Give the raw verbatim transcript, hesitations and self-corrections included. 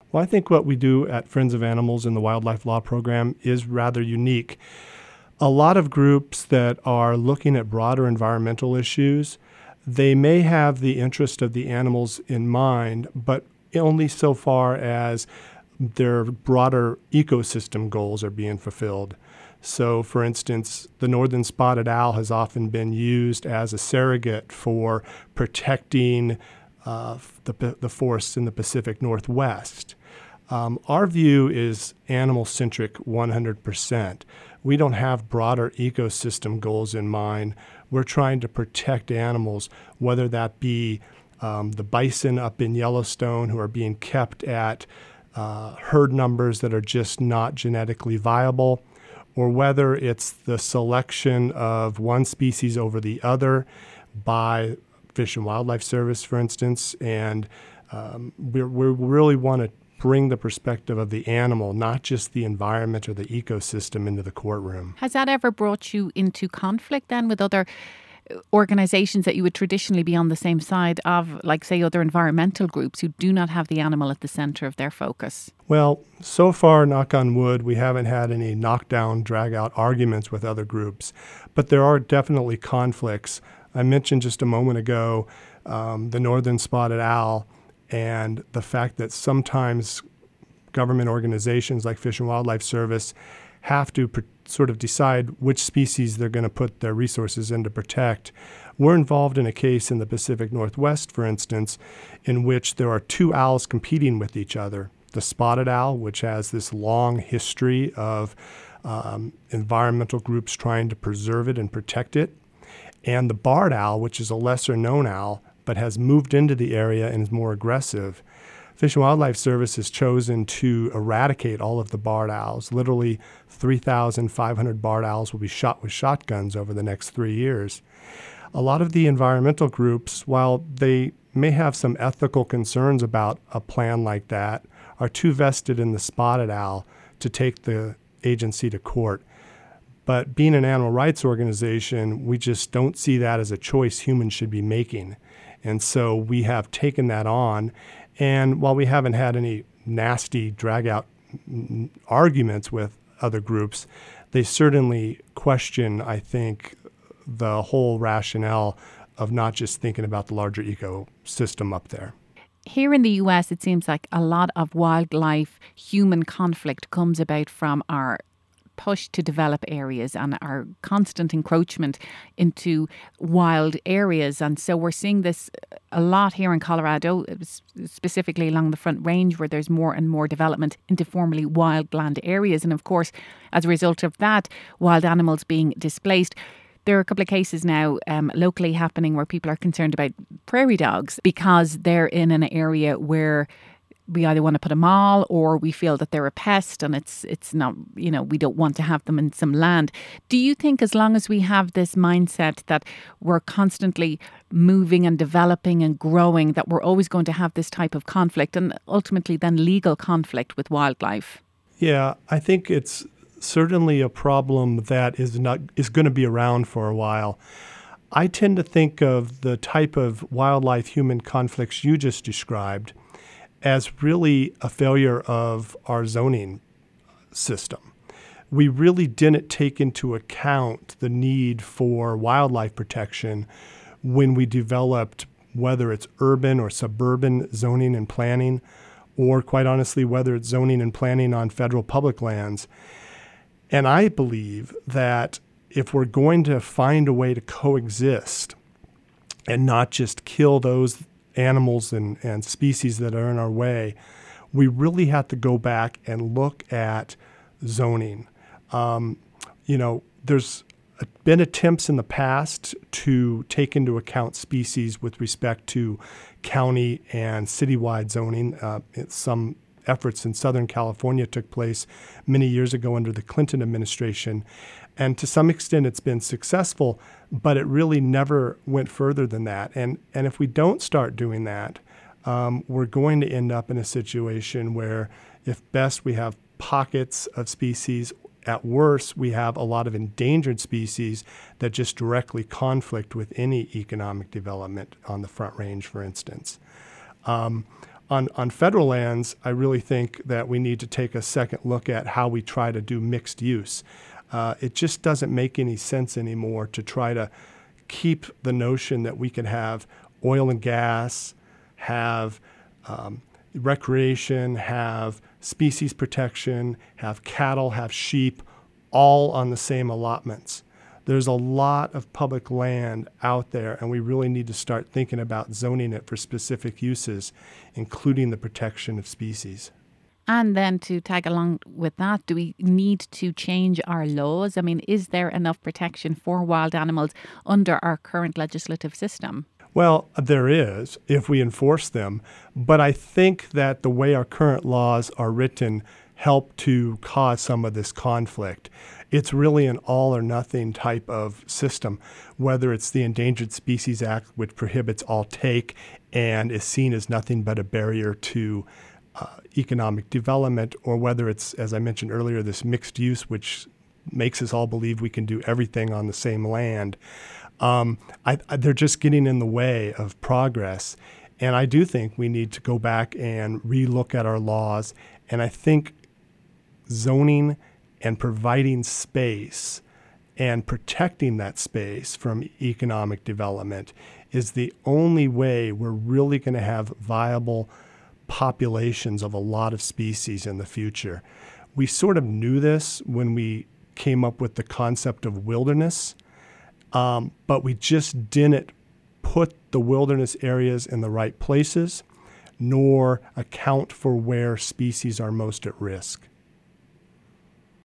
Well, I think what we do at Friends of Animals in the Wildlife Law Program is rather unique. A lot of groups that are looking at broader environmental issues, they may have the interest of the animals in mind, but only so far as their broader ecosystem goals are being fulfilled. So, for instance, the northern spotted owl has often been used as a surrogate for protecting uh, the, the forests in the Pacific Northwest. Um, our view is animal-centric one hundred percent. We don't have broader ecosystem goals in mind. We're trying to protect animals, whether that be um, the bison up in Yellowstone who are being kept at uh, herd numbers that are just not genetically viable, or whether it's the selection of one species over the other by Fish and Wildlife Service, for instance. And um, we really want to bring the perspective of the animal, not just the environment or the ecosystem, into the courtroom. Has that ever brought you into conflict then with other organizations that you would traditionally be on the same side of, like, say, other environmental groups who do not have the animal at the center of their focus? Well, so far, knock on wood, we haven't had any knockdown, drag-out arguments with other groups, but there are definitely conflicts. I mentioned just a moment ago um, the northern spotted owl, and the fact that sometimes government organizations like Fish and Wildlife Service have to pr- sort of decide which species they're going to put their resources in to protect. We're involved in a case in the Pacific Northwest, for instance, in which there are two owls competing with each other. The spotted owl, which has this long history of um, environmental groups trying to preserve it and protect it, and the barred owl, which is a lesser-known owl, but has moved into the area and is more aggressive. Fish and Wildlife Service has chosen to eradicate all of the barred owls. Literally three thousand five hundred barred owls will be shot with shotguns over the next three years. A lot of the environmental groups, while they may have some ethical concerns about a plan like that, are too vested in the spotted owl to take the agency to court. But being an animal rights organization, we just don't see that as a choice humans should be making. And so we have taken that on. And while we haven't had any nasty drag-out arguments with other groups, they certainly question, I think, the whole rationale of not just thinking about the larger ecosystem up there. Here in the U S, it seems like a lot of wildlife-human conflict comes about from our push to develop areas and our constant encroachment into wild areas. And so we're seeing this a lot here in Colorado, specifically along the Front Range, where there's more and more development into formerly wild land areas. And of course, as a result of that, wild animals being displaced. There are a couple of cases now um, locally happening where people are concerned about prairie dogs because they're in an area where we either want to put them all or we feel that they're a pest and it's it's not, you know, we don't want to have them in some land. Do you think as long as we have this mindset that we're constantly moving and developing and growing, that we're always going to have this type of conflict and ultimately then legal conflict with wildlife? Yeah, I think it's certainly a problem that is not is going to be around for a while. I tend to think of the type of wildlife-human conflicts you just described as really a failure of our zoning system. We really didn't take into account the need for wildlife protection when we developed, whether it's urban or suburban zoning and planning, or quite honestly, whether it's zoning and planning on federal public lands. And I believe that if we're going to find a way to coexist and not just kill those animals and, and species that are in our way, we really have to go back and look at zoning. Um, you know, there's been attempts in the past to take into account species with respect to county and citywide zoning. Uh, some efforts in Southern California took place many years ago under the Clinton administration. And to some extent, it's been successful, but it really never went further than that. And and if we don't start doing that, um, we're going to end up in a situation where, if best, we have pockets of species. At worst, we have a lot of endangered species that just directly conflict with any economic development on the Front Range, for instance. Um, On, on federal lands, I really think that we need to take a second look at how we try to do mixed use. Uh, it just doesn't make any sense anymore to try to keep the notion that we can have oil and gas, have um, recreation, have species protection, have cattle, have sheep, all on the same allotments. There's a lot of public land out there, and we really need to start thinking about zoning it for specific uses, including the protection of species. And then to tag along with that, do we need to change our laws? I mean, is there enough protection for wild animals under our current legislative system? Well, there is if we enforce them, but I think that the way our current laws are written help to cause some of this conflict. It's really an all or nothing type of system, whether it's the Endangered Species Act, which prohibits all take and is seen as nothing but a barrier to uh, economic development, or whether it's, as I mentioned earlier, this mixed use, which makes us all believe we can do everything on the same land. Um, I, I, they're just getting in the way of progress. And I do think we need to go back and relook at our laws. And I think zoning and providing space and protecting that space from economic development is the only way we're really going to have viable populations of a lot of species in the future. We sort of knew this when we came up with the concept of wilderness, um, but we just didn't put the wilderness areas in the right places, nor account for where species are most at risk.